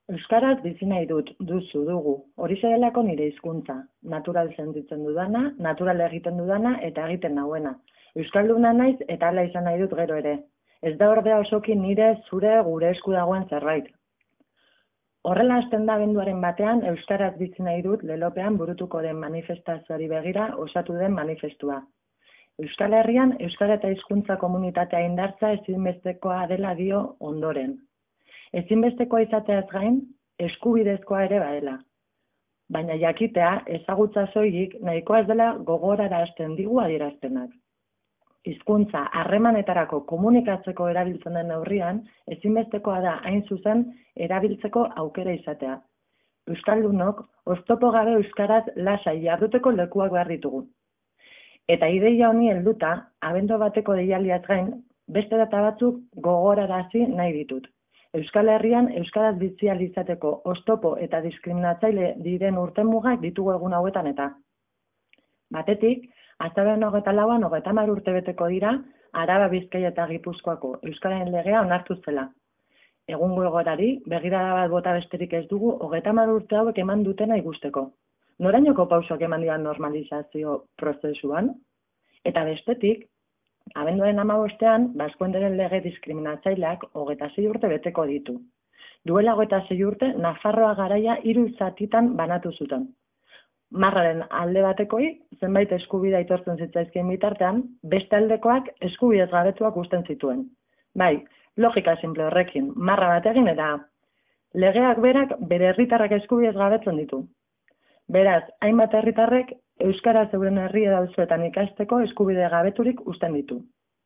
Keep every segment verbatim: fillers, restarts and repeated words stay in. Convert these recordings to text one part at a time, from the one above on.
Euskaraz bizi nahi dut, duzu, dugu. Horixe delako nire hizkuntza. Natural sentitzen dudana, natural egiten dudana eta egiten nauena. Euskalduna naiz eta hala izan nahi dut gero ere. Ez da ordea osoki nire, zure, gure esku dagoen zerbait. Horrela hasten da abenduaren batean, euskaraz bizi nahi dut lelopean burutuko den manifestazioari begira osatu den manifestua. Euskal Herrian euskara eta hizkuntza komunitatea indartza ezinbestekoa dela dio ondoren. Ezinbestekoa izateaz gain, eskubidezkoa ere badela. Baina jakitea, ezagutza soilik nahikoa ez dela gogorara hasten digu adierazpenak. Hizkuntza harremanetarako komunikatzeko erabiltzen den neurrian, ezinbestekoa da hain zuzen erabiltzeko aukera izatea. Euskaldunok oztopo gabe euskaraz lasai jarduteko lekuak behar ditugu. Eta ideia honi helduta, abendu bateko deialdiaz gain, beste data batzuk gogorarazi nahi ditut. Euskal Herrian euskaraz bizi ahal izateko oztopo eta diskriminatzaile diren urtemugak ditugu egun hauetan eta. Batetik, azaroaren hogeita lauan hogeita hamar urte beteko dira Araba, Bizkaia eta Gipuzkoako euskararen legea onartu zela. Egungo egoerari, begirada bat bota besterik ez dugu hogeita hamar urte hauek eman dutena ikusteko. Norainoko pausoak eman dian normalizazio prozesuan? Eta bestetik, abenduaren hamabostean, Baskuenderen lege diskriminatzaileak hogeita sei urte beteko ditu. Duela hogeita sei urte, Nafarroa garaia hiru zatitan banatu zuten. Marraren alde batekoi, zenbait eskubide aitortzen zitzaizkien bitartean, beste aldekoak eskubidez gabetuak usten zituen. Bai, logika simple horrekin, marra bat egin eta legeak berak bere herritarrak eskubidez gabetzen ditu. Beraz, hainbat herritarrek euskara euren herri dauzuetan ikasteko eskubide gabeturik usten ditu.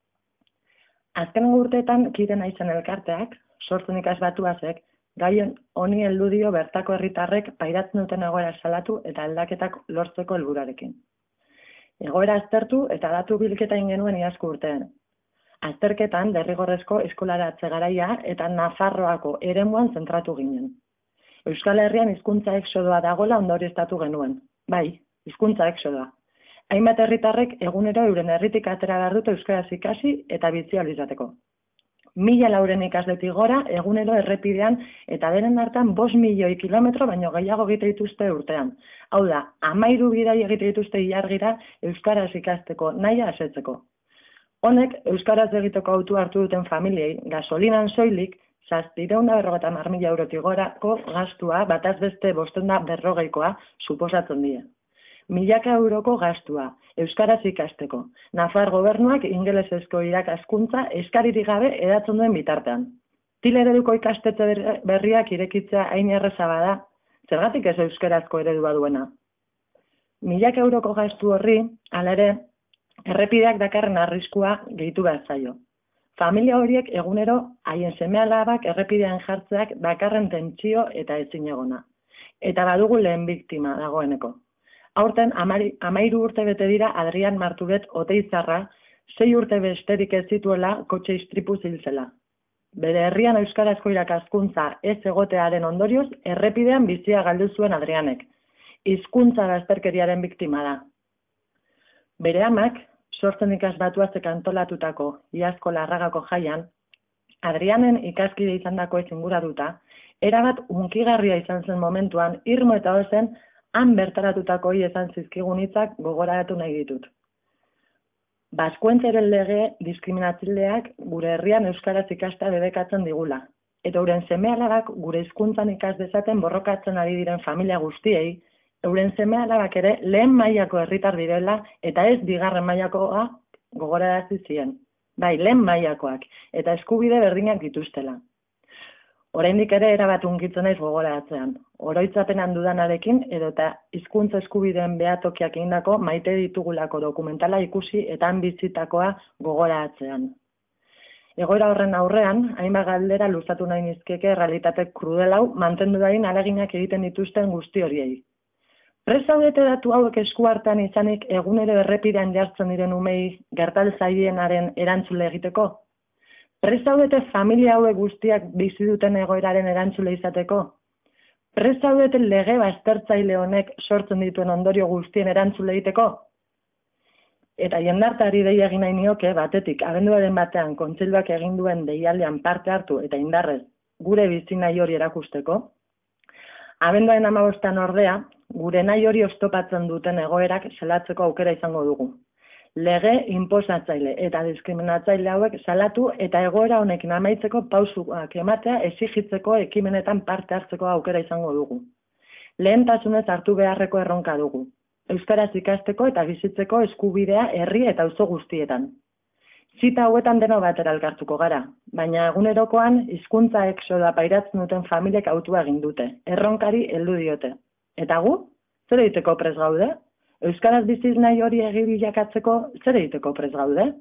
Azken urteetan kide naizen elkarteak, sortzen ikasbatuazek, gai honi heldu dio bertako herritarrek pairatzen duten egoera salatu eta aldaketak lortzeko helburarekin. Egoera aztertu eta datu bilketa egin genuen iazko urtean. Azterketan derrigorrezko eskolaratze garaia eta Nafarroako eremuan zentratu ginen. Euskal Herrian hizkuntza exodoa dagoela ondorioztatu genuen. Bai, hizkuntza exodoa. Hainbat herritarrek egunero euren herritik atera behar dute euskaraz ikasi eta bizi ahal izateko. Mila lauren ikasletik gora egunero errepidean eta denen hartan bost milioi kilometro baino gehiago egite dituzte urtean. Hau da, hamairu bidai egite dituzte ilargira euskaraz ikasteko nahia asetzeko. Honek euskaraz egiteko autua hartu duten familiei gasolinan soilik zazpiehun eta berrogeita hamar mila eurotik gorako gastua bataz beste bostehun eta berrogeikoa suposatzen die. Milaka euroko gastua, euskaraz ikasteko. Nafar gobernuak ingelesezko irakaskuntza eskaririk gabe edatzen duen bitartean. Til ereduko ikastetxe berriak irekitzea hain erreza bada, zergatik ez euskarazko eredua duena. Milaka euroko gastu horri, hala ere, errepideak dakarren arriskua gehitu behar zaio. Familia horiek egunero haien seme-alabak errepidean jartzeak dakarren tentsio eta ezinegona. Eta badugu lehen biktima dagoeneko. Aurten hamairu urte bete dira Adrian Marturet Oteizarra, sei urte besterik ez zituela kotxe istripuz hil zela. Bere herrian euskarazko irakaskuntza ez egotearen ondorioz, errepidean bizia galdu zuen Adrianek. Hizkuntza bazterkeriaren biktima da. Bere amak, sortzen ikasbatuazek antolatutako iazko Larragako jaian, Adrianen ikaskide izandako ez inguratuta, erabat hunkigarria izan zen momentuan, irmo eta ozen, han bertaratutako izan zizkigun hitzak gogoratu nahi ditut. Baskuenderen lege diskriminatzaileak gure herrian euskaraz ikasta debekatzen digula, eta euren seme-alabak gure hizkuntzan ikas dezaten borrokatzen ari diren familia guztiei, euren seme-alabak ere lehen mailako herritar direla eta ez bigarren mailakoa gogorarazi zien. Bai, lehen mailakoak eta eskubide berdinak dituztela. Oraindik ere erabat hunkitzen naiz gogoratzean. Oroitzapenan dudanarekin edo eta hizkuntza eskubideen behatokiak egindako maite ditugulako dokumentala ikusi eta han bizitakoa gogoratzean. Egoera horren aurrean, hainbat galdera luzatu nahi nizkieke errealitate krudel hau mantendu dadin ahaleginak egiten dituzten guzti horiei. Prest zaudete datu hauek esku hartan izanik egunero errepidean jartzen diren umei gertaltzaienaren erantzule egiteko? Prest zaudete familia hauek guztiak bizi duten egoeraren erantzule izateko? Prest zaudete lege baztertzaile honek sortzen dituen ondorio guztien erantzule egiteko? Eta jendartari deia egin nahi nioke, batetik, abenduaren batean kontseiluak egin duen deialdean parte hartu eta indarrez gure bizi nahi hori erakusteko, Abenduaren hamabostan ordea, gure nahi hori oztopatzen duten egoerak salatzeko aukera izango dugu. Lege inposatzaile eta diskriminatzaile hauek salatu eta egoera honekin amaitzeko pausuak ematea exigitzeko ekimenetan parte hartzeko aukera izango dugu. Lehentasunez hartu beharreko erronka dugu. Euskaraz ikasteko eta bizitzeko eskubidea herri eta auzo guztietan. Zita hauetan deno batera elkartuko gara, baina egunerokoan hizkuntza exoda pairatzen duten familiek autua egin dute, erronkari heldu diote. Eta gu, zer egiteko prest gaude? Euskaraz biziz nahi hori egi bilakatzeko zer egiteko prest gaude?